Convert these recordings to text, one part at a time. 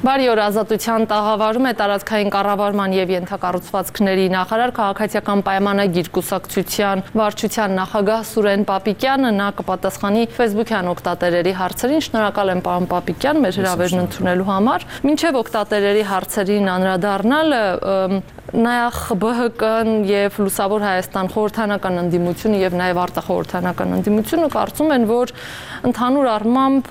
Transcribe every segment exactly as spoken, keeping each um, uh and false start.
Բարի օր, Ազատության տաղավարում է տարածքային կառավարման և ենթակառուցվածքների նախարար քաղաքացիական պայմանագիր կուսակցության վարչության նախագահ Սուրեն Պապիկյանը, նա կպատասխանի Facebook-յան օգտատերերի հարցերին։ Շնորհակալ եմ պարոն Պապիկյան, մեր հրավերն ընդունելու համար։ Մինչև օգտատերերի հարցերին անդրադառնալ, Նախ Բ Հ Կ-ն և Լուսավոր Հայաստան խորհրդանական ընդդիմությունը և նաև արտախորհրդանական ընդդիմությունը կարծում են, որ ընդհանուր առմամբ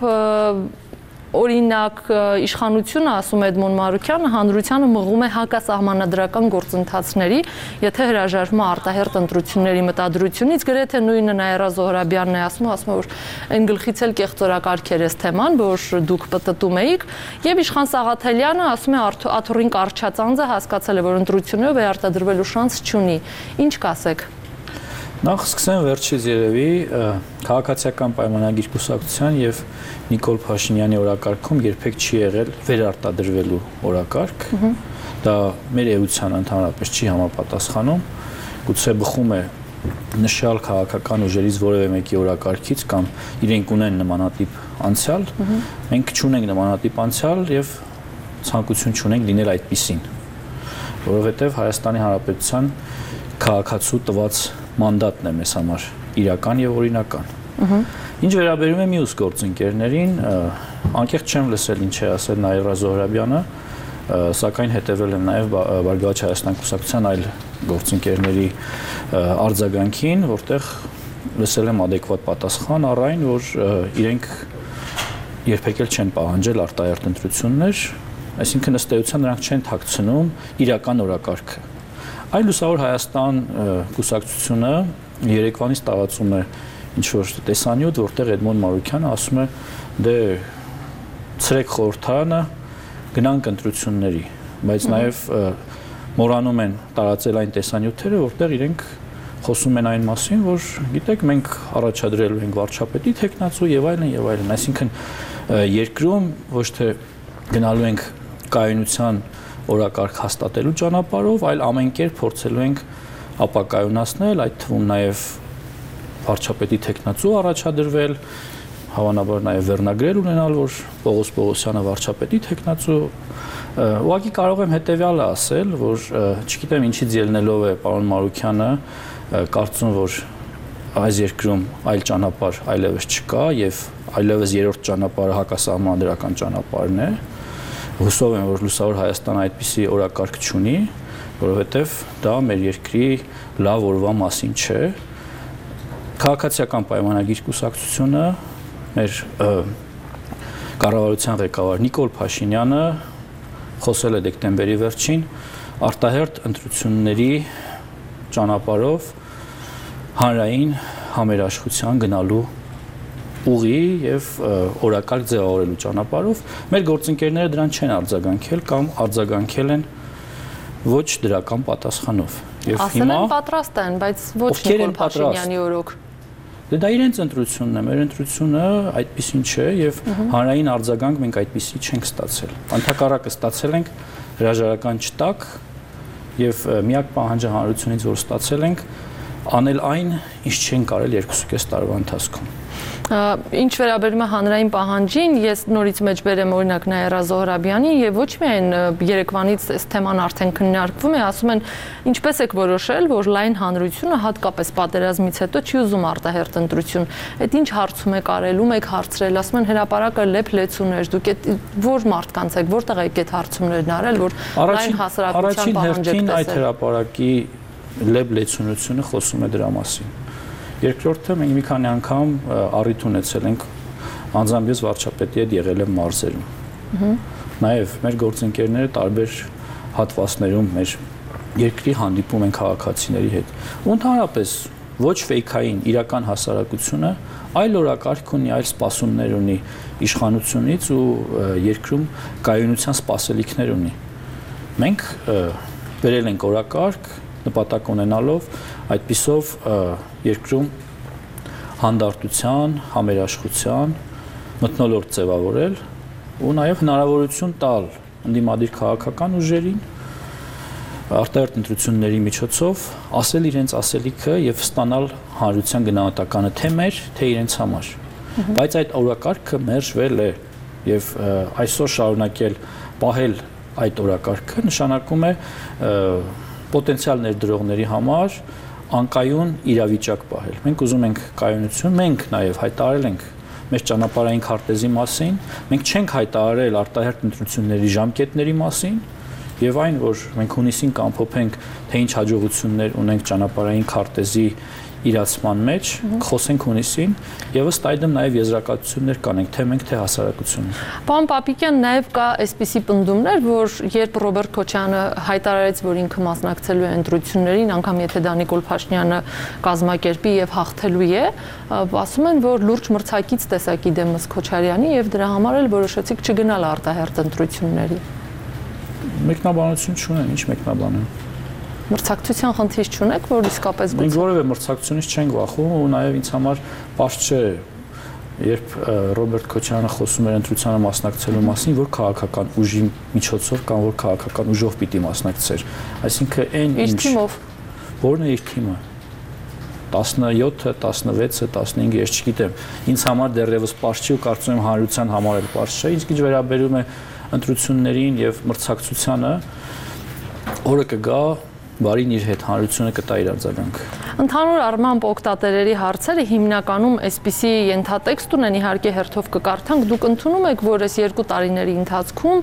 օրինակ իշխանությունը, ասում է Էդմոն Մանուկյանը, հանրությանը մղում է հակասահմանադրական գործընթացների, եթե հրաժարվում է արտահերթ ընտրությունների մտադրությունից, գրեթե նույնը Նաիրա Զոհրաբյանն է ասում, ասում է, որ այն գլխից էլ կեղծորակարգ էր այս թեման, որ դուք պտտում էիք, եւ Իշխան Սաղաթելյանը ասում է աթոռին կարճացանձը հասկացել է, որ ընտրություններով վերարտադրվելու շանս չունի։ Ինչ կասեք։ Նախ սկսեմ վերջից երևի քաղաքացիական պայմանագիր կուսակցության եւ Նիկոլ Փաշինյանի օրակարգում երբեք չի եղել վերարտադրվելու օրակարգ։ Դա մեր էության ընդհանրապես չի համապատասխանում։ Գուցե բխում է նշյալ քաղաքական ուժերից որևէ մեկի օրակարգից կամ իրենք ունեն նմանատիպ անցյալ։ Մենք չունենք նմանատիպ անցյալ եւ ցանկություն չունենք լինել այդպիսին, որովհետեւ Հայաստանի Հանրապետության քաղաքացու տված մանդատն է մեզ համար իրական եւ օրինական։ Ինչ վերաբերում է մյուս գործընկերներին, անկեղծ չեմ լսել ինչ է ասել Նաիրա Զոհրաբյանը, սակայն հետևել եմ նաեւ Բարգավաճ Հայաստան կուսակցության այլ գործընկերների արձագանքին, որտեղ լսել եմ adekvat պատասխան առ այն, որ իրենք երբեք էլ չեն պահանջել արտահերթ ընտրություններ, այսինքն ըստ էության նրանք չեն թաքցնում իրական օրակարգը։ Այլ Լուսավոր Հայաստան կուսակցությունը երեկվանից տարածում է ինչ-որ տեսանյութ, որտեղ Էդմոն Մանուկյանը ասում է, դե ցրեք խորհրդարանը, գնանք ընտրությունների, բայց նաև մոռանում են տարածել այն տեսանյութերը, որտեղ իրենք խոսում են այն մասին, որ գիտեք, մենք առաջադրելու ենք վարչապետի թեկնածու եւ այլն եւ այլն, այսինքն երկրում ոչ թե գնալու ենք կայունության օրակարգ հաստատելու ճանապարհով, այլ ամեն կերպ փորձելու ենք ապակայունացնել, այդ թվում նաև վարչապետի թեկնածու առաջադրվել, հավանաբար նաև վերնագրեր ունենալ, որ Պողոս Պողոսյանը վարչապետի թեկնածու, ուղղակի կարող եմ հետևյալը ասել, որ չգիտեմ ինչից ելնելով է պարոն Մանուկյանը կարծում, որ այս երկրում այլ ճանապարհ այլևս չկա եւ այլևս երրորդ ճանապարհը հակասահմանադրական ճանապարհն է։ Հուսով եմ, որ Լուսավոր Հայաստանը այդպիսի օրակարգ չունի, որովհետև դա մեր երկրի լավ օրվա մասին չէ։ Քաղաքացիական պայմանագիր կուսակցությունը, մեր կառավարության ղեկավար Նիկոլ Փաշինյանը խոսել է դեկտեմբերի վերջին արտահերթ ընտրությունների ճանապարհով հանրային համերաշխության գնալու ուղի եւ օրակարգ ձևավորելու ճանապարհով մեր գործընկերները դրան չեն արձագանքել կամ արձագանքել են ոչ դրական պատասխանով եւ հիմա ասել են պատրաստ են, բայց ոչ Նիկոլ Փաշինյանի օրոք։ Դե դա իրենց ընտրությունն է, մեր ընտրությունը այդպեսին չէ եւ հանրային արձագանք մենք այդպեսի չենք ստացել։ Ընդհակառակը ստացել ենք հրաժարական չտակ եւ միակ պահանջը հանրությունից որ ստացել ենք անել այն, ինչ չեն կարել երկուսուկես տարվա ընթացքում։ Ինչ վերաբերում է հանրային պահանջին, ես նորից մեջ բերեմ օրինակ Նաիրա Զոհրաբյանին եւ ոչ միայն երեկվանից այս թեման արդեն քննարկվում է, ասում են ինչպես եք որոշել, որ լայն հանրությունը հատկապես պատերազմից հետո չի ուզում արտահերթ ընտրություն։ Այդ ինչ հարցում եք արել, ում եք հարցրել, ասում են հրապարակը լեփ-լեցուն էր, դուք այդ որ մարդկանց եք, որտեղ եք այդ հարցումներն արել, որ լայն հասարակության պահանջ եք տեսել։ Առաջին հերթին այդ հրապարակի լեփ-լեցունությունը խոսում է դրա մասին։ Երկրորդը մենք մի քանի անգամ առիթ ունեցել ենք անձամբ ես վարչապետի հետ եղել եմ մարզերում։ Նաև մեր գործընկերները տարբեր հատվածներում մեր երկրի հանդիպում են քաղաքացիների հետ։ Ու ընդհանրապես ոչ ֆեյքային իրական հասարակությունը այլ օրակարգ ունի, այլ սպասումներ ունի իշխանությունից ու երկրում կայունության սպասելիքներ ունի։ Մենք վերել ենք օրակարգ նպատակ ունենալով այդպիսով երկրում հանդարտության, համերաշխության մթնոլորտ ձևավորել ու նաև հնարավորություն տալ ընդդիմադիր քաղաքական ուժերին արտահերթ ընտրությունների միջոցով ասել իրենց ասելիքը եւ ստանալ հանրության գնահատականը թե մեր, թե իրենց համար։ Բայց այդ օրակարգը մերժվել է եւ այսօր շարունակել պահել այդ օրակարգը նշանակում է պոտենցիալ ներդրողների համար անկայուն իրավիճակ պահել։ Մենք ուզում ենք կայունություն, մենք նաև հայտարարել ենք մեր ճանապարհային քարտեզի մասին, մենք չենք հայտարարել արտահերթ ընտրությունների ժամկետների մասին, եւ այն, որ մենք հունիսին կամփոփենք, թե ինչ հաջողություններ ունենք ճանապարհային քարտեզի իրացման մեջ, խոսենք հունիսին, եւ ըստ այդմ նաեւ եզրակացություններ կանենք, թե մենք թե հասարակությունը։ Պարոն Պապիկյան, նաեւ կա այսպիսի պնդումներ, որ երբ Ռոբերտ Քոչարյանը հայտարարեց, որ ինքը մասնակցելու է ընտրություններին, անգամ եթե դա Նիկոլ Փաշինյանը կազմակերպի եւ հաղթելու է, ասում են, որ լուրջ մրցակից տեսակի դեմս Քոչարյանի եւ դրա համար էլ որոշեցիք չգնալ արտահերթ ընտրությունների։ Մեկնաբանություն չունեն, ինչ մեկնաբանեն։ Մրցակցության խնդիր չունեք, որ իսկապես գուցե։ Մենք որևէ մրցակցությունից չենք վախում ու նաև ինձ համար պարզ չէ, երբ Ռոբերտ Քոչարյանը խոսում էր ընտրությանը մասնակցելու մասին, որ քաղաքական ուժի միջոցով կամ որ քաղաքական ուժով պիտի մասնակցեր։ Այսինքն այն ինչ թիմով, որն է իր թիմը։ տասնյոթը, տասնվեցը, տասնհինգը, ես չգիտեմ։ Ինձ համար դեռևս պարզ չի ու կարծում եմ հանրության համար էլ պարզ չէ։ Իսկ ինչ վերաբերում է ընտրություններին եւ մրցակցությանը, օրը կգա, բարին իր հետ հանրությունը կտա իր արձագանք։ Ընդհանուր առմամբ օգտատերերի հարցերը հիմնականում այսպիսի ենթատեքստ ունեն, իհարկե հերթով կկարդանք, դուք ընդունում եք, որ այս երկու տարիների ընթացքում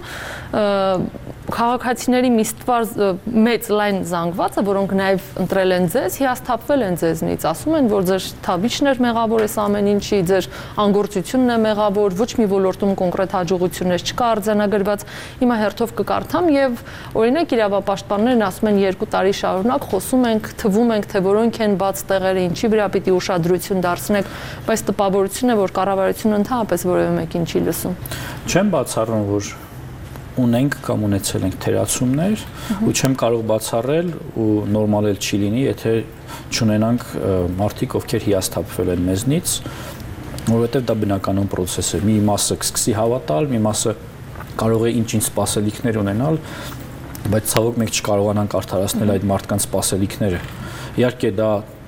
քաղաքացիների մի ստվար մեծ լայն զանգվածը, որոնք նաև ընտրել են ձեզ, հիասթափվել են ձեզնից, ասում են, որ ձեր թավիճն էր մեղավոր այս ամեն ինչի, ձեր անգործությունն է մեղավոր, ոչ մի ոլորտում կոնկրետ հաջողություններ չկա արձանագրված։ Հիմա հերթով կկարդամ եւ օրինակ իրավապաշտպաններն ասում են երկու տարի շարունակ խոսում ենք, թվում ենք, թե որոնք են բաց տեղերը, ինչի վրա պիտի ուշադրություն դարձնեք, բայց տպավորությունն է, որ կառավարությունը ընդհանրապես որևէ մեկին չի լսում։ Չեմ բացառում, որ ունենք կամ ունեցել ենք թերացումներ ու չեմ կարող բացառել ու նորմալ էլ չի լինի, եթե չունենանք մարդիկ, ովքեր հիասթափվել են մեզնից, որովհետև դա բնականon process է։ Մի մասը կսկսի հավատալ, մի մասը կարող է ինչ-ինչ սպասելիքներ ունենալ, բայց ցավոք մենք չկարողանանք արդարացնել այդ մարդկանց սպասելիքները։ Իհարկե դա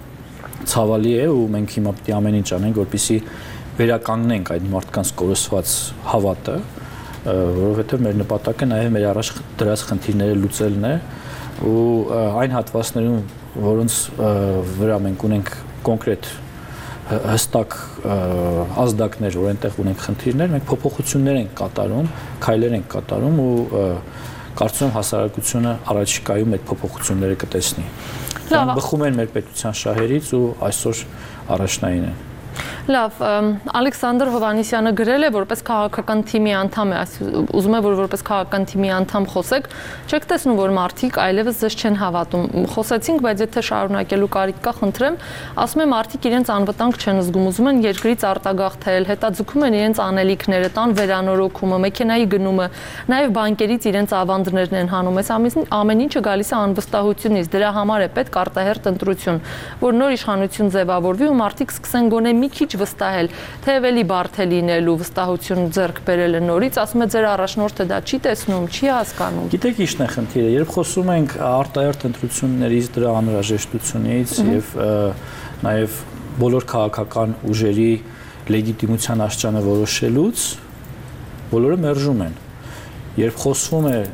ցավալի է ու մենք հիմա պետք է ամեն ինչ անենք, որպեսզի վերականգնենք այդ մարդկանց կորսված հավատը, որովհետև մեր նպատակը նաև մեր առաջ դրած խնդիրները լուծելն է ու այն հատվածներում, որոնց վրա մենք ունենք կոնկրետ հստակ ազդակներ, որ այնտեղ ունենք խնդիրներ, մենք փոփոխություններ ենք կատարում, քայլեր ենք կատարում ու կարծում եմ հասարակությունը առաջիկայում այդ փոփոխությունները կտեսնի։ Դրանք բխում են մեր պետության շահերից ու այսօր առաջնային են։ Լավ, Ալեքսանդր Հովհաննիսյանը գրել է, որպես քաղաքական թիմի անդամ է, ուզում է, որ որպես քաղաքական թիմի անդամ խոսեք, չեք տեսնում, որ մարդիկ այլևս ձեզ չեն հավատում։ Խոսեցինք, բայց եթե շարունակելու կարիք կա, խնդրեմ, ասում եմ, մարդիկ իրենց անվտանգ չեն զգում, ուզում են երկրից արտագաղթել, հետաձգում են իրենց անելիքները, տան վերանորոգումը, մեքենայի գնումը, նաև բանկերից իրենց ավանդներն են հանում։ Այս ամեն ինչը գալիս է անվստահությունից, դրա համար է պետք արտահերթ ընտրություն, որ նոր իշխանություն ձևավորվի ու մարդիկ սկսեն գոնե մի քիչ վստահել, թե ավելի բարդ է լինելու վստահություն ձեռք բերելը նորից, ասում է ձեր առաջնորդը դա չի տեսնում, չի հասկանում։ Գիտեք ինչն է խնդիրը, երբ խոսում ենք արտահերթ ընտրություններից, դրա անհրաժեշտությունից եւ նաեւ բոլոր քաղաքական ուժերի լեգիտիմության աստիճանը որոշելուց, բոլորը մերժում են։ Երբ խոսվում է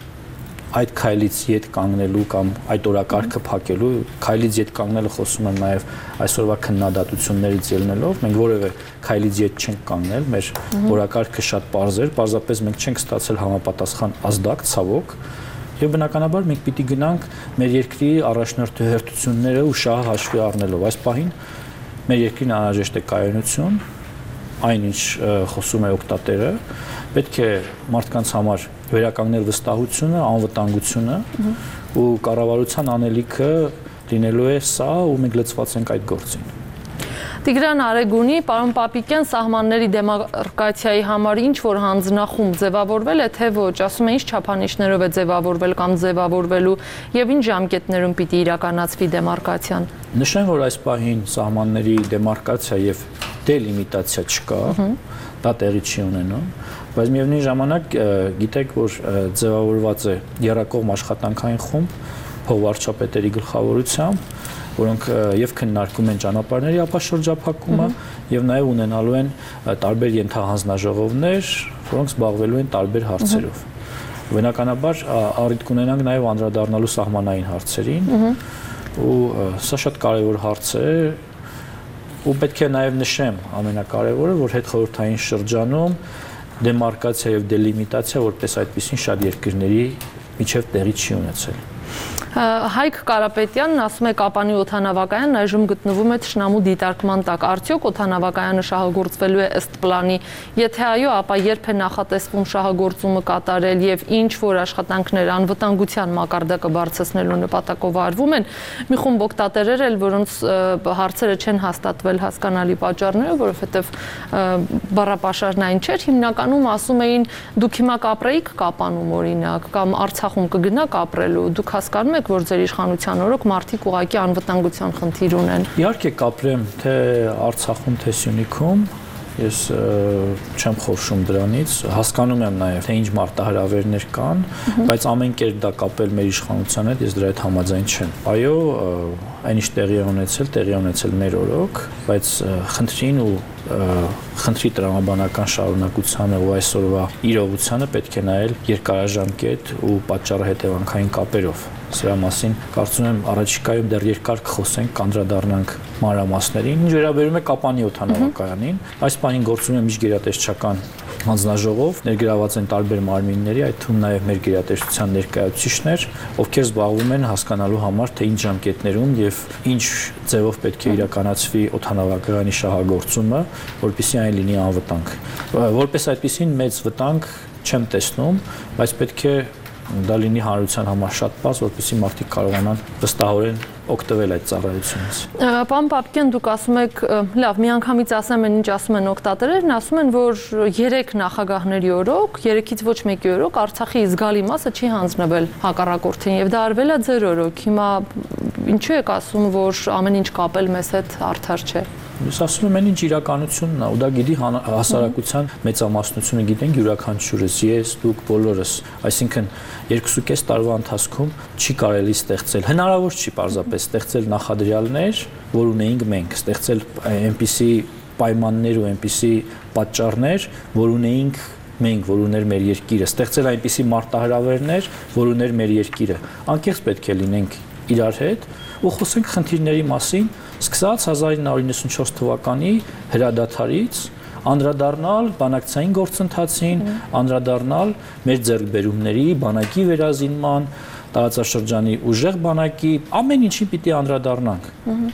այդ քայլից յետ կանգնելու կամ այդ օրակարգը փակելու, քայլից յետ կանգնելը խոսում եմ նաև այսօրվա քննադատություններից ելնելով, մենք որևէ քայլից յետ չենք կանգնել, մեր օրակարգը շատ պարզ էր, պարզապես մենք չենք ստացել համապատասխան ազդակ, ցավոք, եւ բնականաբար մենք պիտի գնանք մեր երկրի առաջնորդահերթությունները ու շահը հաշվի առնելով։ Այս պահին մեր երկրին անհրաժեշտ է կայունություն, այնինչ խոսում է օգտատերը, պետք է մարդկանց համար վերականգնել վստահությունը, անվտանգությունը ու կառավարության անելիքը լինելու է սա ու մենք լծված ենք այդ գործին։ Տիգրան Արեգունի, պարոն Պապիկյան, սահմանների դեմարկացիայի համար ինչ որ հանձնախումբ ձևավորվել է, թե ոչ, ասում է ինչ չափանիշներով է ձևավորվել կամ ձևավորվելու եւ ինչ ժամկետներում պիտի իրականացվի դեմարկացիան։ Նշեմ, որ այս պահին սահմանների դեմարկացիա եւ դելիմիտացիա չկա, դա տեղի չի ունենում, բայց միևնույն ժամանակ գիտեք, որ ձևավորված է եռակողմ աշխատանքային խումբ փոխվարչապետերի գլխավորությամբ, որոնք եւ քննարկում են ճանապարհների ապաշրջափակումը եւ նաեւ ունենալու են տարբեր ենթահանձնաժողովներ, որոնք զբաղվելու են տարբեր հարցերով։ Բնականաբար առիթ կունենանք նաև անդրադառնալու սահմանային հարցերին ու սա շատ կարևոր հարց է ու պետք է նաև նշեմ ամենակարևորը, որ հետխորհրդային շրջանում դեմարկացիա եւ դելիմիտացիա որպես այդպեսին շատ երկրների միջև տեղի չի ունեցել։ Հայկ Կարապետյանն ասում է Կապանի օդանավակայանն այժմ գտնվում է թշնամու դիտարկման տակ։ Արդյոք օդանավակայանը շահագործվելու է ըստ պլանի։ Եթե այո, ապա երբ է նախատեսվում շահագործումը կատարել եւ ինչ որ աշխատանքներ անվտանգության մակարդակը բարձրացնելու նպատակով արվում են։ Մի խումբ օգտատերեր էլ, որոնց հարցերը չեն հաստատվել հասկանալի պատճառներով, որովհետեւ բառապաշարն այն չէր, հիմնականում ասում էին դուք հիմա կապրեիք Կապանում օրինակ կամ Արցախում կգնաք ապրելու, դուք հասկանում եք որ ձեր իշխանության օրոք մարդիկ ուղղակի անվտանգության խնդիր ունեն։ Իհարկե կապրեմ թե Արցախում, թե Սյունիքում, ես չեմ խորշում դրանից, հասկանում եմ նաև թե ինչ մարտահրավերներ կան, բայց ամեն կերպ դա կապել մեր իշխանության հետ, ես դրա հետ համաձայն չեմ։ Այո, այնիշ տեղի է ունեցել, տեղի է ունեցել մեր օրոք, բայց խնդրին ու խնդրի տրամաբանական շարունակությանը ու այսօրվա իրողությանը պետք է նայել երկարաժամկետ ու պատճառը հետևանքային կապերով։ Սրա մասին կարծում եմ առաջիկայում դեռ երկար կխոսենք, կանդրադառնանք մանրամասներին։ Ինչ վերաբերում է Կապանի օդանավակայանին, այս պահին գործում է միջգերատեսչական հանձնաժողով, ներգրաված են տարբեր մարմինների, այդ թվում նաև մեր գերատեսչության ներկայացուցիչներ, ովքեր զբաղվում են հասկանալու համար, թե ինչ ժամկետներում եւ ինչ ձևով պետք է իրականացվի օդանավակայանի շահագործումը, որպեսզի այն լինի անվտանգ։ Որպես այդպեսին մեծ վտանգ չեմ տեսնում, բայց պետք է դա լինի հանրության համար շատ պարզ, որպեսզի մարդիկ կարողանան վստահորեն օգտվել այդ ծառայությունից։ Պարոն Պապիկյան, դուք ասում եք, լավ, միանգամից ասեմ այն ինչ ասում են օգտատերերն, ասում են, որ երեք նախագահների օրոք, երեքից ոչ մեկի օրոք Արցախի զգալի մասը չի հանձնվել հակառակորդին եւ դա արվել է ձեր օրոք։ Հիմա ինչու եք ասում, որ ամեն ինչ կապել մեզ հետ արդար չէ։ Ես ասում եմ, այն ինչ իրականությունն է, ու դա գիտի հասարակության մեծամասնությունը գիտենք յուրաքանչյուրս, ես, դուք բոլորս, այսինքն երկուսուկես տարվա ընթացքում չի կարելի ստեղծել, հնարավոր չի պարզապես ստեղծել նախադրյալներ, որ ունեինք մենք, ստեղծել այնպիսի պայմաններ ու այնպիսի պատճառներ, որ ունեինք մենք, որ ուներ մեր երկիրը, ստեղծել այնպիսի մարտահրավերներ, որ ուներ մեր երկիրը։ Անկեղծ պետք է լինենք իրար հետ ու խոսենք խնդիրների մասին, սկսած հազար ինը հարյուր նվաթ թվականի հրադադարից, անդրադառնալ բանակցային գործընթացին, անդրադառնալ մեր ձեռքբերումների, բանակի վերազինման, տարածաշրջանի ուժեղ բանակի, ամեն ինչին պիտի անդրադառնանք։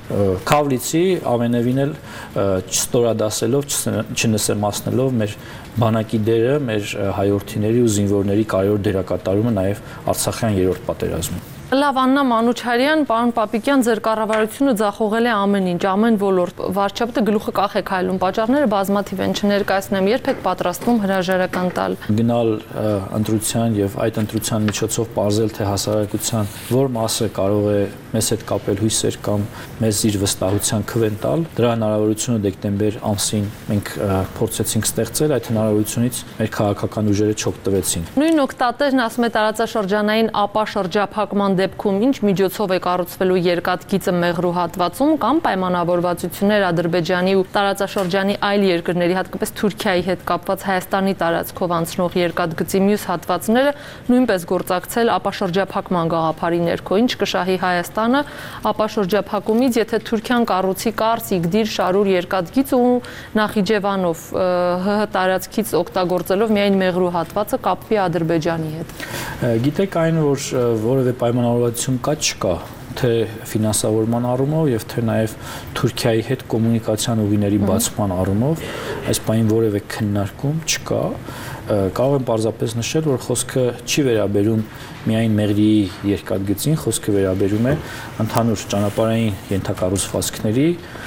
Քավլիցի ամենևին էլ չստորադասելով, չնսեմացնելով մեր բանակի դերը, մեր հայորդիների ու զինվորների կարևոր դերակատարումը նաև Արցախյան երրորդ պատերազմում։ Լավ, Աննա Մանուչարյան, պարոն Պապիկյան, ձեր կառավարությունը ձախողել է ամեն ինչ, ամեն ոլորտ, վարչապետը գլուխը կախեք հայլում, պատճառները բազմաթիվ են, չներկայացնեմ, երբ եք պատրաստվում հրաժարական տալ։ Գնալ ընտրության եւ այդ ընտրության միջոցով պարզել, թե հասարակության որ մասը կարող է մեզ հետ կապել հույսեր կամ մեզ իր վստահության քվեն տալ, դրա հնարավորությունը դեկտեմբեր ամսին մենք փորձեցինք ստեղծել, այդ հնարավորությունից մեր քաղաքական ուժերը չօգտվեցին։ Նույն օգտատերն ասում է տարածաշրջանային ապա շրջափակման դեպքում ինչ միջոցով է կառուցվելու երկաթգիծը Մեղրու հատվածում կամ պայմանավորվածություններ Ադրբեջանի ու տարածաշրջանի այլ երկրների, հատկապես Թուրքիայի հետ կապված Հայաստանի տարածքով անցնող երկաթգծի մյուս հատվածները նույնպես գործակցել ապա շրջափակման գաղափարի ներքո, ինչ կշահի Հայաստանը ապա շրջափակումից, եթե Թուրքիան կառուցի Կարս, Իգդիր, Շարուր երկաթգիծ ու Նախիջևանով ՀՀ տարածքից օգտագործելով միայն Մեղրու հատվածը կապվի Ադրբեջանի հետ։ Գիտեք այն, որ որևէ պայմանավորվածություն կա չկա, թե ֆինանսավորման առումով եւ թե նաեւ Թուրքիայի հետ կոմունիկացիան ուղիների բացման առումով այս բանին որևէ քննարկում չկա։ Կարող եմ պարզապես նշել, որ խոսքը չի վերաբերում միայն Մեղրի երկաթգծին, խոսքը վերաբերում է ընդհանուր ճանապարհային ենթակառուցվածքների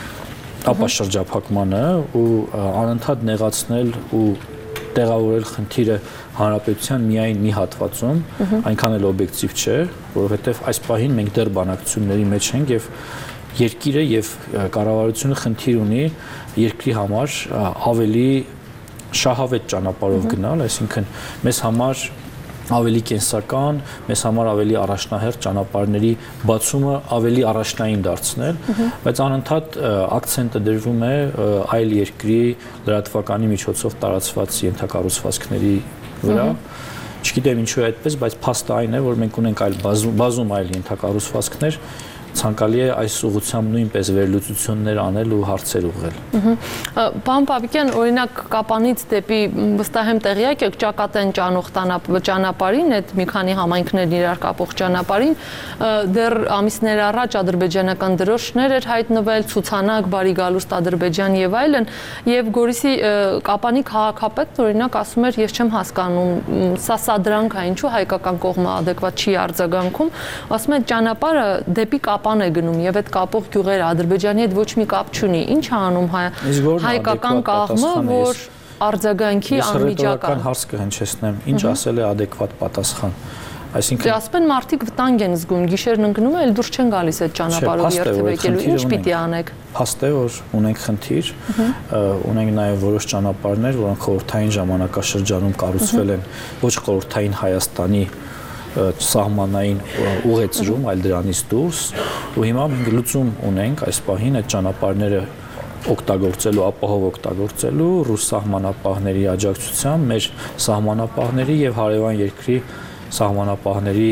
ապա շրջափակմանը ու անընդհատ նեղացնել ու տեղավորել խնդիրը հանրապետության միայն մի հատվածում, այնքան էլ օբյեկտիվ չէ, որովհետև այս պահին մենք դեռ բանակցությունների մեջ ենք եւ երկիրը եւ կառավարությունը խնդիր ունի երկրի համար ավելի շահավետ ճանապարհով գնալ, այսինքն մեզ համար ավելի կենսական, մեզ համար ավելի առաջնահերթ ճանապարհների բացումը ավելի առաջնային դարձնել, բայց անընդհատ ակցենտը դրվում է այլ երկրի լրատվականի միջոցով տարածված ենթակառուցվածքների վրա Չգիտեմ ինչու է այդպես, բայց փաստը այն է, որ մենք ունենք այլ բազում այլ ենթակառուցվածքներ, ցանկալի է այս ուղղությամբ նույնպես վերլուծություններ անել ու հարցեր ուղղել։ Պարոն Պապիկյան, օրինակ Կապանից դեպի վստահ եմ տեղյակ եք Ճակատեն ճանող ճանապարհին, այդ մի քանի համայնքներն իրար կապող ճանապարհին, դեռ ամիսներ առաջ ադրբեջանական դրոշներ էր հայտնվել, ցուցանակ, բարի գալուստ Ադրբեջան եւ այլն, եւ Գորիսի Կապանի քաղաքապետն օրինակ ասում էր, ես չեմ հասկանում, սա սադրանք է, ինչու հայկական կողմը adekvat չի արձագանքում, ասում է ճանապարհը դեպի Կապան է գնում եւ այդ կապող գյուղերը Ադրբեջանի հետ ոչ մի կապ չունի։ Ինչ է անում հայկական կողմը, որ արձագանքի անմիջական հարց կհնչեցնեմ, ինչ ասել է adekvat պատասխան։ Այսինքն ասում են մարդիկ վտանգ են զգում, գիշերն ընկնում է, դուրս չեն գալիս այդ ճանապարհով երթևեկելու, ինչ պիտի անեք։ Փաստ է, որ ունենք խնդիր, ունենք նաև որոշ ճանապարհներ, որոնք խորհրդային ժամանակաշրջանում կառուցվել են ոչ խորհրդային Հայաստանի սահմանային ուղեցրում, այլ դրանից դուրս, ու հիմա մենք լուծում ունենք այս պահին այդ ճանապարհները օգտագործելու, ապահով օգտագործելու ռուս սահմանապահների աջակցությամբ մեր սահմանապահների եւ հարևան երկրի սահմանապահների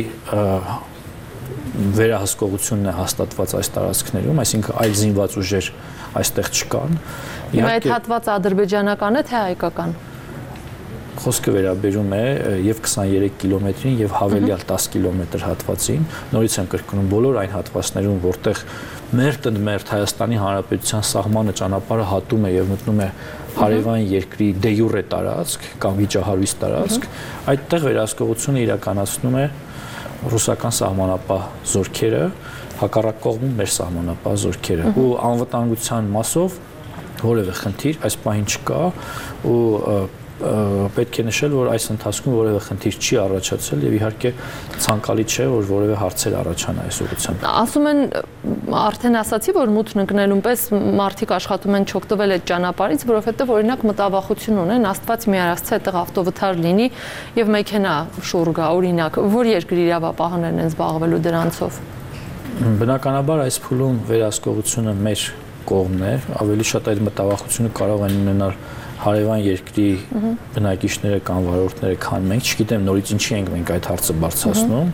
վերահսկողությունն է հաստատված այս տարածքներում, այսինքն այլ զինված ուժեր այստեղ չկան։ Հիմա այդ հատվածը ադրբեջանական է թե հայկական։ Խոսքը վերաբերում է եւ քսաներեք կիլոմետրին եւ հավելյալ տասը կիլոմետր հատվածին։ Նորից եմ կրկնում, բոլոր այն հատվածներում, որտեղ մերտ-ընդմերտ Հայաստանի Հանրապետության սահմանը ճանապարհը հատում է եւ մտնում է հարևան երկրի դե յուրե տարածք կամ վիճահարույց տարածք, այդտեղ վերահսկողությունը իրականացնում է ռուսական սահմանապահ զորքերը, հակառակ կողմում մեր սահմանապահ զորքերը։ Ու անվտանգության մասով որևէ խնդիր այս պահին չկա ու պետք է նշել, որ այս ընթացքում որևէ խնդիր չի առաջացել եւ իհարկե ցանկալի չէ, որ որևէ հարցեր առաջանա այս ուղղությամբ։ Ասում են, արդեն ասացի, որ մութն ընկնելուն պես մարդիկ աշխատում են չօգտվել այդ ճանապարհից, որովհետեւ օրինակ մտավախություն ունեն, Աստված մի արածցե այդտեղ ավտովթար լինի եւ մեքենա շուռ գա, օրինակ, որ երկրի իրավապահներն են զբաղվելու դրանցով։ Բնականաբար այս փուլում վերահսկողությունը մեր կողմն է, ավելի շատ այդ մտավախությունը կարող են ունենալ հարևան երկրի բնակիչները կամ վարորդները, քան մենք, չգիտեմ նորից ինչի ենք մենք այդ հարցը բարձրացնում,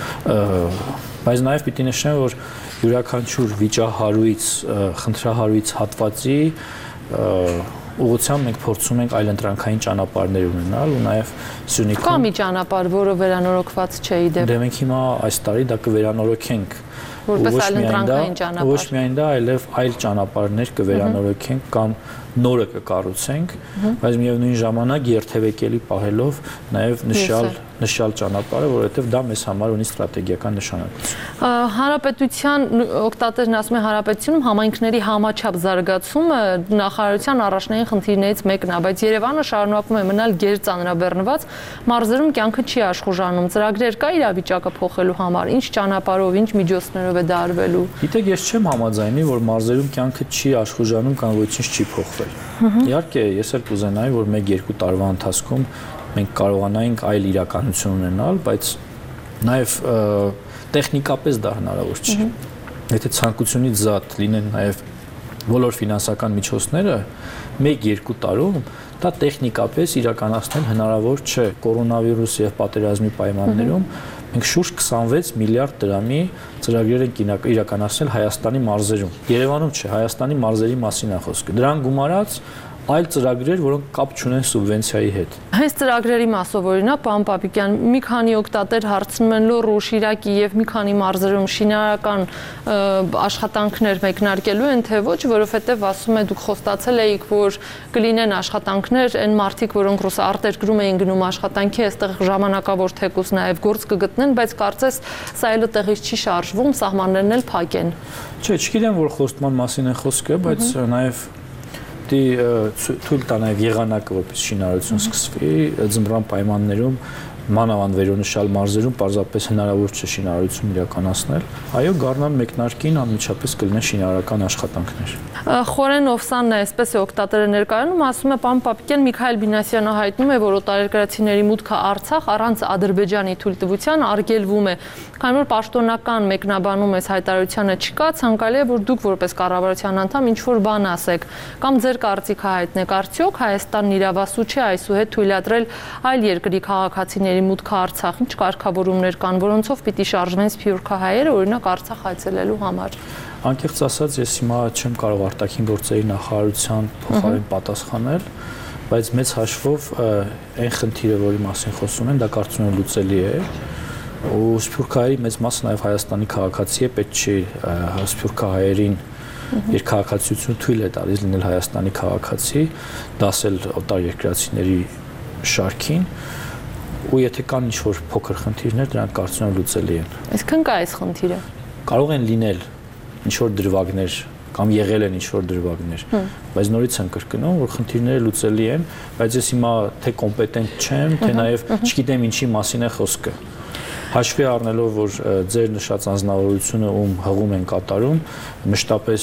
բայց նաև պիտի նշեմ, որ յուրաքանչյուր վիճահարույց, խնդրահարույց հատվածի ուղղությամբ մենք փորձում ենք այլընտրանքային ճանապարհներ ունենալ ու նաև Սյունիքում կա մի ճանապարհ, որը վերանորոգված չէ իդեպ։ Դե մենք հիմա այս տարի դա կվերանորոգենք որպես այլընտրանքային ճանապարհ։ Ոչ միայն դա, այլև այլ ճանապարհներ կվերանորոգենք կամ նորը կկառուցենք, բայց միևնույն ժամանակ երթևեկելի պահելով նաև նշյալ նշյալ ճանապարհը, որովհետև դա մեզ համար ունի ստրատեգիական նշանակություն։ Հանրապետության օգտատերն ասում է հանրապետությունում համայնքների համաչափ զարգացումը նախարարության առաջնային խնդիրներից մեկն է, բայց Երևանը շարունակում է մնալ գերծանրաբեռնված, մարզերում կյանքը չի աշխուժանում, ծրագրեր կա իրավիճակը փոխելու համար, ինչ ճանապարհով, ինչ միջոցներով է դա արվելու։ Գիտեք, ես չեմ համաձայնի, որ մարզերում կյանքը չի աշխուժանում կամ ոչինչ չի փոխվել։ Իհարկե, ես էլ կուզենայի, որ մեկ-երկու տարվա ընթացքում մենք կարողանայինք այլ իրականություն ունենալ, բայց նաև տեխնիկապես դա հնարավոր չի։ Եթե ցանկությունից զատ լինեն նաև բոլոր ֆինանսական միջոցները, մեկ-երկու տարում դա տեխնիկապես իրականացնել հնարավոր չէ։ Կորոնավիրուս եւ պատերազմի պայմաններում մենք շուրջ քսանվեց միլիարդ դրամի ծրագրեր ենք իրականացնել Հայաստանի մարզերում։ Երևանում չէ, Հայաստանի մարզերի մասին է խոսքը։ Դրան գումարած այլ ծրագրեր, որոնք կապ չունեն սուբվենցիայի հետ։ Հենց ծրագրերի մասով օրինակ, պարոն Պապիկյան, մի քանի օգտատեր հարցնում են Լոռու, Շիրակի եւ մի քանի մարզերում շինարարական աշխատանքներ մեկնարկելու են, թե ոչ, որովհետեւ ասում է դուք խոստացել էիք, որ կլինեն աշխատանքներ, այն մարդիկ, որոնք ռուս արտերկրում էին գնում աշխատանքի, այստեղ ժամանակավոր թեկուզ նաեւ գործ կգտնեն, բայց կարծես սա այլը տեղից չի շարժվում, սահմաններն էլ փակ են։ Չէ, չգիտեմ, որ խոստման մասին է խոսքը, բայց նաեւ դի թույլ տա նաև եղանակը, որպես շինարարություն սկսվի, ձմռան պայմաններում մանավանդ վերոնշյալ մարզերում պարզապես հնարավոր չէ շինարարություն իրականացնել։ Այո, գարնան մեկնարկին անմիջապես կլինեն շինարարական աշխատանքներ։ Խորեն Օվսանն է, այսպես է օգտատերը ներկայանում, ասում է պարոն Պապիկյան, Միքայել Բինասյանը հայտնում է, որ օտարերկրացիների մուտքը Արցախ առանց Ադրբեջանի թույլտվության արգելվում է։ Քանի որ պաշտոնական մեկնաբանում այս հայտարարությանը չկա, ցանկալի է, որ դուք որպես կառավարության անդամ ինչ-որ բան ասեք, կամ ձեր կարծիքը հայտնեք, արդյոք Հայաստանն իրավասու չէ այսուհետ թույլատրել այլ երկրի քաղաքացիների հայրենիքների մուտքը Արցախ, ինչ կարգավորումներ կան, որոնցով պիտի շարժվեն սփյուռքահայերը, օրինակ Արցախ այցելելու համար։ Անկեղծ ասած, ես հիմա չեմ կարող արտաքին գործերի նախարարության փոխարեն պատասխանել, բայց մեծ հաշվով այն խնդիրը, որի մասին խոսում են, դա կարծում եմ լուծելի է։ Ու սփյուռքահայերի մեծ մասը նաև Հայաստանի քաղաքացի է, պետք չի սփյուռքահայերին երկհաղաքացիություն թույլ է տալիս լինել Հայաստանի քաղաքացի, դասել օտարերկրացիների շարքին, ու եթե կան ինչ-որ փոքր խնդիրներ, դրանք կարծում եմ լուծելի են։ Այսինքն կա այս խնդիրը։ Կարող են լինել ինչ-որ դրվագներ կամ եղել են ինչ-որ դրվագներ, բայց նորից եմ կրկնում, որ խնդիրները լուծելի են, բայց ես հիմա թե կոմպետենտ չեմ, թե նաև չգիտեմ ինչի մասին է խոսքը։ Հաշվի առնելով, որ ձեր նշած անձնավորությունը ում հղում են կատարում, մշտապես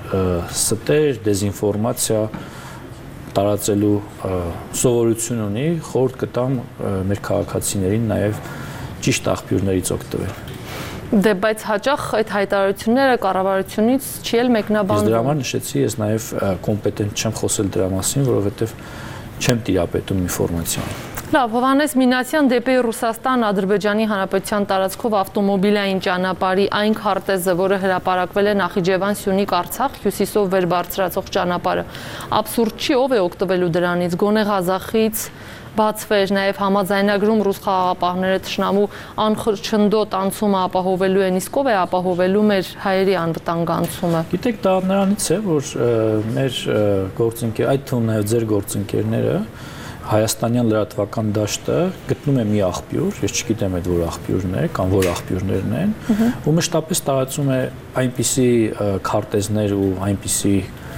ստեր, դեզինֆորմացիա տարածելու սովորություն ունի, խորհուրդ կտամ մեր քաղաքացիներին նաև ճիշտ աղբյուրներից օգտվել։ Դե բայց հաճախ այդ հայտարարությունները կառավարությունից չի էլ մեկնաբանվում։ Ես դրա համար նշեցի, ես նաև կոմպետենտ չեմ խոսել դրա մասին, որովհետև չեմ տիրապետում ինֆորմացիան։ Լավ, Հովհաննես Մինասյան, դեպի Ռուսաստան, Ադրբեջանի Հանրապետության տարածքով ավտոմոբիլային ճանապարհի այն քարտեզը, որը հրապարակվել է Նախիջևան, Սյունիք, Արցախ, հյուսիսով վեր բարձրացող ճանապարհը, աբսուրդ չի, ով է օգտվելու դրանից, գոնե Ղազախից բացվեր, նաև համաձայնագրում ռուս խաղաղապահները թշնամու անխրչնդոտ անցումը ապահովելու են, իսկ ով է ապահովելու մեր հայերի անվտանգ անցումը։ Գիտեք, դա նրանից է, որ մեր գործընկեր, այդ թվում նաև ձեր գործընկերները Հայաստանյան լրատվական դաշտը գտնում է մի աղբյուր, ես չգիտեմ այդ որ աղբյուրն է կամ որ աղբյուրներն են, ու մշտապես տարածում է այնպիսի քարտեզներ ու այնպիսի,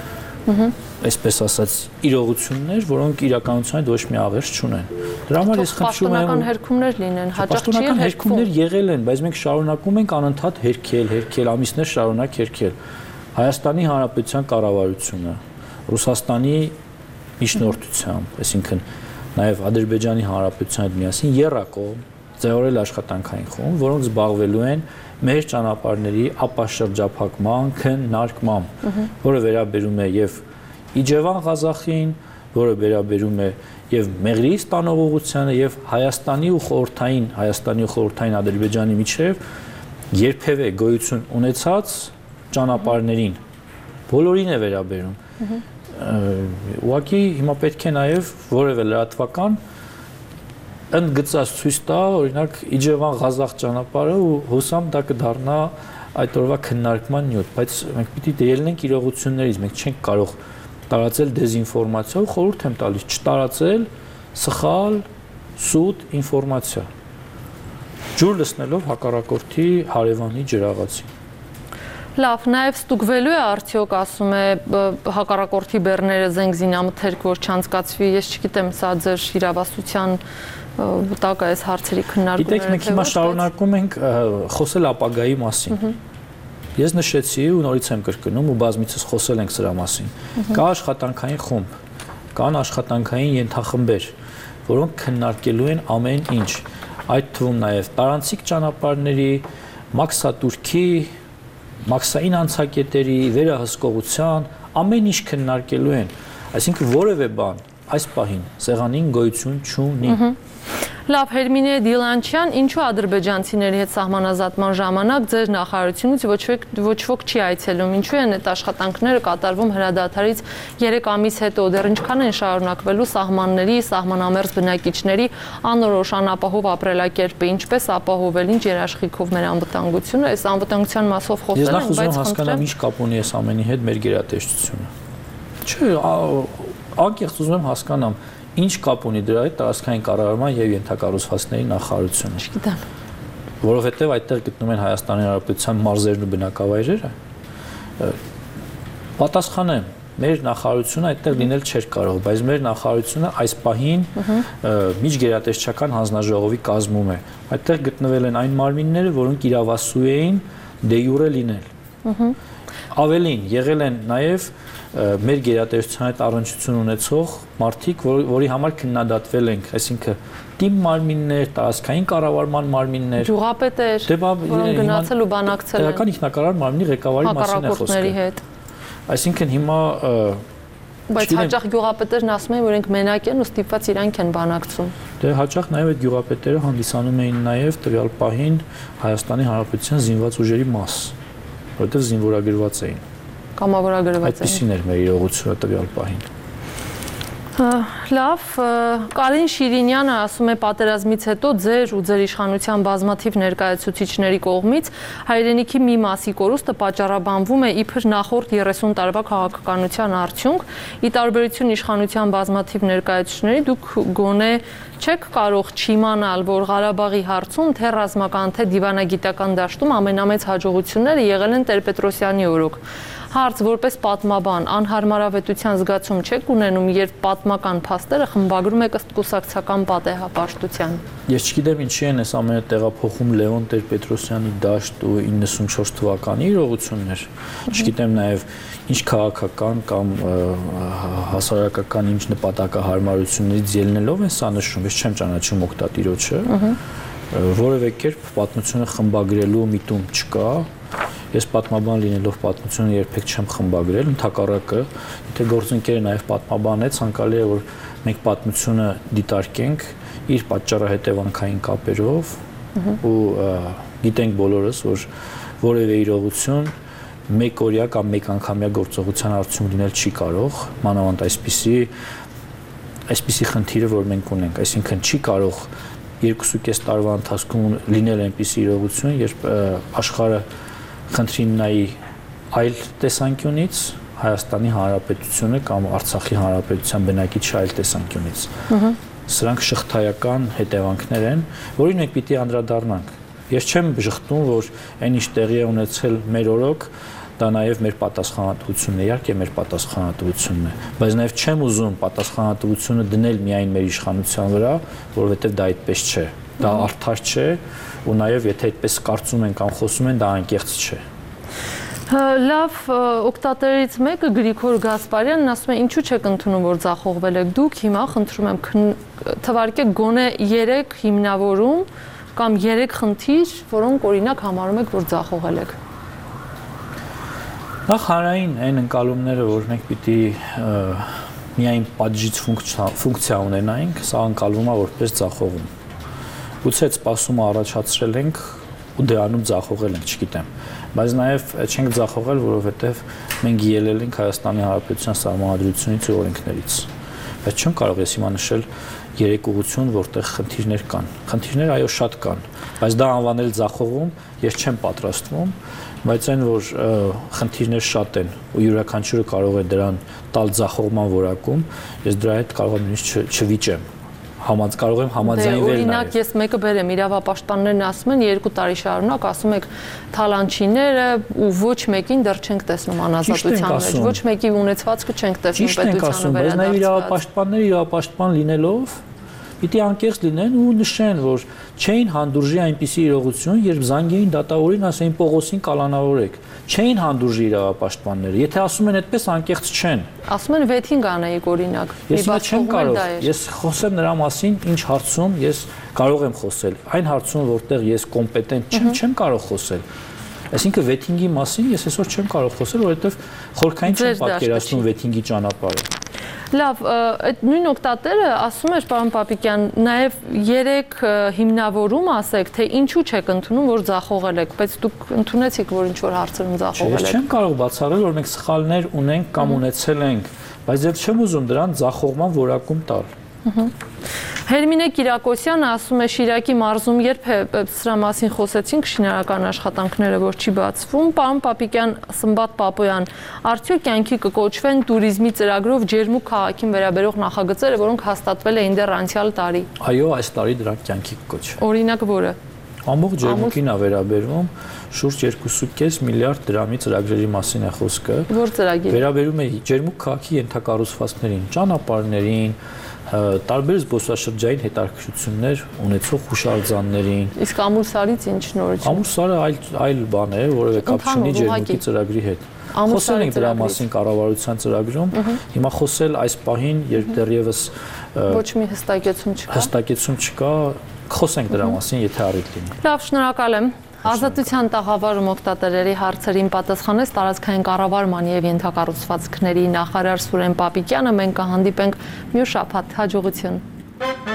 այսպես ասած, իրողություններ, որոնք իրականության հետ ոչ մի աղերս չունեն։ Դրա համար ես խնդրում եմ, պաշտոնական հերքումներ լինեն, հաճախ չի հերքվում։ Պաշտոնական հերքումներ եղել են, բայց մենք շարունակում ենք անընդհատ հերքել, հերքել, ամիսներ շարունակ հերքել։ Հայաստանի Հանրապետության կառավարությունը, Ռուսաստանի միջնորդությամբ, այսինքն նաև Ադրբեջանի Հանրապետության հետ միասին եռակողմ ձևավորել աշխատանքային խումբ, որոնք զբաղվելու են մեր ճանապարհների ապաշրջափակման, քննարկմամբ, որը վերաբերում է եւ Իջևան Ղազախին, որը վերաբերում է եւ Մեղրիի ստանող ուղղությանը եւ Հայաստանի ու խորհրդային, Հայաստանի ու խորհրդային Ադրբեջանի միջև երբևէ գոյություն ունեցած ճանապարհներին բոլորին է վերաբերում։ Ուղղակի հիմա պետք է նաև որևէ լրատվական ընդգծած ցույց տա, օրինակ Իջևան Ղազախ ճանապարհը ու հուսամ դա կդառնա այդ օրվա քննարկման նյութ, բայց մենք պիտի ելնենք իրողություններից, մենք չենք կարող տարածել դեզինֆորմացիա ու խորհուրդ եմ տալիս չտարածել սխալ, սուտ ինֆորմացիա։ Ջուր լցնելով հակառակորդի հարևանի ջրաղացին։ Լավ, նաև ստուգվելու է արդյոք, ասում է հակառակորդի բեռները զենք զինամթերք, որ չանցկացվի, ես չգիտեմ, սա ձեր իրավասության տակ է այս հարցերի քննարկումները։ Գիտեք, մենք հիմա շարունակում ենք խոսել ապագայի մասին։ Ես նշեցի ու նորից եմ կրկնում ու բազմիցս խոսել ենք սրա մասին։ Կա աշխատանքային խումբ, կան աշխատանքային ենթախմբեր, որոնք քննարկելու են ամեն ինչ, այդ թվում նաև տարանցիկ ճանապարհների, մաքսատուրքի, մաքսային անցակետերի, վերահսկողության, ամեն ինչ քննարկելու են, այսինքն որևէ բան այս պահին սեղանին գոյություն չունի։ Լավ, Հերմինե Դիլանչյան, ինչու ադրբեջանցիների հետ սահմանազատման ժամանակ ձեր նախարարությունից ոչ ոք չի այցելում, ինչու են այդ աշխատանքները կատարվում հրադադարից երեք ամիս հետո, դեռ ինչքան են շարունակվելու սահմանների, սահմանամերձ բնակիչների անորոշ անապահով ապրելակերպը, ինչպես ապահովել, ինչ երաշխիքով մեր անվտանգությունը, այս անվտանգության մասով խոսել ենք, բայց հասկանամ ինչ կապ ունի այս ամենի հետ մեր գերատեսչությունը։ Չէ, անկեղծ ուզում եմ հասկանամ ինչ կապ ունի դրա հետ տարածքային կառավարման եւ ենթակառուցվածքների նախարարությունը։ Չգիտեմ։ Որովհետեւ այդտեղ գտնում են Հայաստանի Հանրապետության մարզերն ու բնակավայրերը։ Պատասխանեմ, մեր նախարարությունը այդտեղ լինել չէր կարող, բայց մեր նախարարությունը այս պահին միջգերատեսչական հանձնաժողովի կազմում է։ Այդտեղ գտնվել են այն մարմինները, որոնք իրավասու էին դե յուրե լինել։ Ավելին, եղել են նաև մեր գերատեսչության հետ առնչություն ունեցող մարդիկ, որի համար քննադատվել ենք, այսինքն թիմ մարմիններ, տարածքային կառավարման մարմիններ, գյուղապետեր, որոնք գնացել ու բանակցել են տեղական ինքնակառավար մարմնի ղեկավարի մասին է խոսքը։ Այսինքն հիմա բայց հաճախ գյուղապետերն ասում են, որ իրենք մենակ են ու ստիպված իրանք են բանակցում։ Դե հաճախ նաև այդ գյուղապետերը հանդիսանում էին նաև տվյալ պահին Հայաստանի Հանրապետության զինված ուժերի մաս, որովհետև զինվորագրված էին։ Կամավորագրված էին։ Այդպիսին էր մեր իրողությունը տվյալ պահին։ Լավ, Կարեն Շիրինյանը ասում է պատերազմից հետո ձեր ու ձեր իշխանության բազմաթիվ ներկայացուցիչների կողմից հայրենիքի մի մասի կորուստը պատճառաբանվում է իբր նախորդ երեսուն տարվա քաղաքականության արդյունք, ի տարբերություն իշխանության բազմաթիվ ներկայացուցիչների դուք գոնե չեք կարող չիմանալ, որ Ղարաբաղի հարցում թե ռազմական, թե դիվանագիտական դաշտում ամենամեծ հաջողությունները եղել են Տեր-Պետրոսյանի օրոք։ Հարց որպես պատմաբան անհարմարավետության զգացում չեք ունենում, երբ պատմական փաստերը խմբագրում եք ըստ կուսակցական պատեհապաշտության։ Ես չգիտեմ ինչի են այս ամենը տեղափոխում Լեոն Տեր-Պետրոսյանի դաշտ ու իննսունչորս թվականի իրողություններ։ Չգիտեմ նաև ինչ քաղաքական կամ հասարակական ինչ նպատակահարմարություններից ելնելով են սա նշում, ես չեմ ճանաչում օգտատիրոջը, որևէ կերպ պատմությունը խմբագրելու միտում չկա։ Ես պատմաբան լինելով պատմությունը երբեք չեմ խմբագրել, ընդհակառակը, եթե գործընկերը նաև պատմաբան է, ցանկալի է որ մենք պատմությունը դիտարկենք իր պատճառահետևանքային կապերով ու գիտենք բոլորս, որ որևէ իրողություն մեկ օրյա կամ մեկ անգամյա գործողության արդյունք լինել չի կարող, մանավանդ այսպիսի այսպիսի խնդիրը, որ մենք ունենք, այսինքն չի կարող երկուսուկես տարվա ընթացքում լինել այնպիսի իրողություն, երբ աշխարհը խնդրին նայի այլ տեսանկյունից, Հայաստանի Հանրապետությունը կամ Արցախի Հանրապետության բնակիչ այլ տեսանկյունից։ Սրանք շղթայական հետևանքներ են, որին մենք պիտի անդրադառնանք։ Ես չեմ բժշտում, որ այն ինչ տեղի է ունեցել մեր օրոք, դա նաև մեր պատասխանատվությունն է, իհարկե մեր պատասխանատվությունն է, բայց նաև չեմ ուզում պատասխանատվությունը դնել միայն մեր իշխանության վրա, որովհետև դա այդպես չէ։ Դա արդար չէ ու նաև եթե այդպես կարծում են կամ խոսում են, դա անկեղծ չէ։ Լավ, օգտատերից մեկը Գրիգոր Գասպարյանն ասում է ինչու չեք ընդունում որ ձախողվել եք դուք, հիմա խնդրում եմ թվարկեք գոնե երեք հիմնավորում կամ երեք խնդիր, որոնք օրինակ համարում եք որ ձախողել եք։ Նախ հանրային այն ընկալումները, որ մենք պիտի միայն պատժիչ ֆունկցիա ունենայինք, սա ընկալվում է որպես ձախողում։ Գուցե այդ սպասումը առաջացրել ենք ու դրանում ձախողել ենք, չգիտեմ, բայց նաև չենք ձախողել, որովհետև մենք ելել ենք Հայաստանի Հանրապետության սահմանադրությունից ու օրենքներից։ Բայց չեմ կարող ես հիմա նշել երեք ուղղություն, որտեղ խնդիրներ կան։ Խնդիրներ այո շատ կան, բայց դա անվանել ձախողում ես չեմ պատրաստվում, բայց այն որ խնդիրներ շատ են ու յուրաքանչյուրը կարող է դրան տալ ձախողման որակում, ես դրա հետ կարող եմ նույնիսկ չվիճեմ։ Համաձ կարող եմ համաձայնվել։ Օրինակ ես մեկը բերեմ, իրավապաշտպաններն ասում են երկու տարի շարունակ ասում եք թալանչիները ու ոչ մեկին դեռ չենք տեսնում անազատության մեջ, ոչ մեկի ունեցվածքը չենք տեսնում պետությանը վերադարձված։ Բայց նաև իրավապաշտպանները իրավապաշտպան լինելով պիտի անկեղծ լինեն ու նշեն, որ չէին հանդուրժի այնպիսի իրողություն, երբ զանգեին դատավորին ասեին Պողոսին կալանավորեք։ Չէին հանդուրժի իրավապաշտպանները։ Եթե ասում են այդպես անկեղծ չեն։ Ասում են վեթինգ անեիք օրինակ։ Ես չեմ կարող։ Ես խոսեմ նրա մասին, ինչ հարցում ես կարող եմ խոսել։ Այն հարցում, որտեղ ես կոմպետենտ չեմ, չեմ կարող խոսել։ Այսինքն վեթինգի մասին ես այսօր չեմ կարող խոսել, որովհետև խորքային չեմ պատկերացնում վեթինգի ճանապարհը։ Լավ, այդ նույն օգտատերը ասում էր, պարոն Պապիկյան, նաև երեք հիմնավորում ասեք, թե ինչու չեք ընդունում, որ ձախողել եք, բայց դուք ընդունեցիք, որ ինչ-որ հարցերում ձախողել եք։ Ես չեմ կարող բացառել, որ մենք սխալներ ունենք կամ ունեցել ենք, բայց ես չեմ ուզում դրան ձախողման որակում տալ։ Հերմինե Կիրակոսյանը ասում է Շիրակի մարզում երբ է սրա մասին խոսեցինք շինարարական աշխատանքները որ չի բացվում, պարոն Պապիկյան, Սմբատ Պապոյան, արդյոք կյանքի կկոչվեն туриզմի ծրագրով ջերմուկ քաղաքին վերաբերող նախագծերը, որոնք հաստատվել էին դեռ անցյալ տարի։ Այո, այս տարի դրանք կյանքի կկոչվեն։ Օրինակ որը։ Ամբողջ ջերմուկին է վերաբերվում, շուրջ երկու կես միլիարդ դրամի ծրագրերի մասին է խոսքը։ Որ ծրագիր։ Վերաբերում է ջերմուկ քաղաքի ենթակառուցվածքներին, ճանապարհներին, տարբեր զբոսաշրջային հետաքրքրություններ ունեցող հուշարձաններին։ Իսկ Ամուլսարից ինչ նորություն։ Ամուլսարը այլ այլ բան է, որևէ կապ չունի ջերմուկի ծրագրի հետ։ Խոսել ենք դրա մասին կառավարության ծրագրում, հիմա խոսել այս պահին, երբ դեռևս ոչ մի հստակեցում չկա։ Հստակեցում չկա, խոսենք դրա մասին, եթե առիթ լինի։ Լավ, շնորհակալ եմ։ Ազատության տաղավարում օգտատերերի հարցերին պատասխանեց տարածքային կառավարման եւ ենթակառուցվածքների նախարար Սուրեն Պապիկյանը։ Մենք կհանդիպենք մյուս շաբաթ։ Հաջողություն։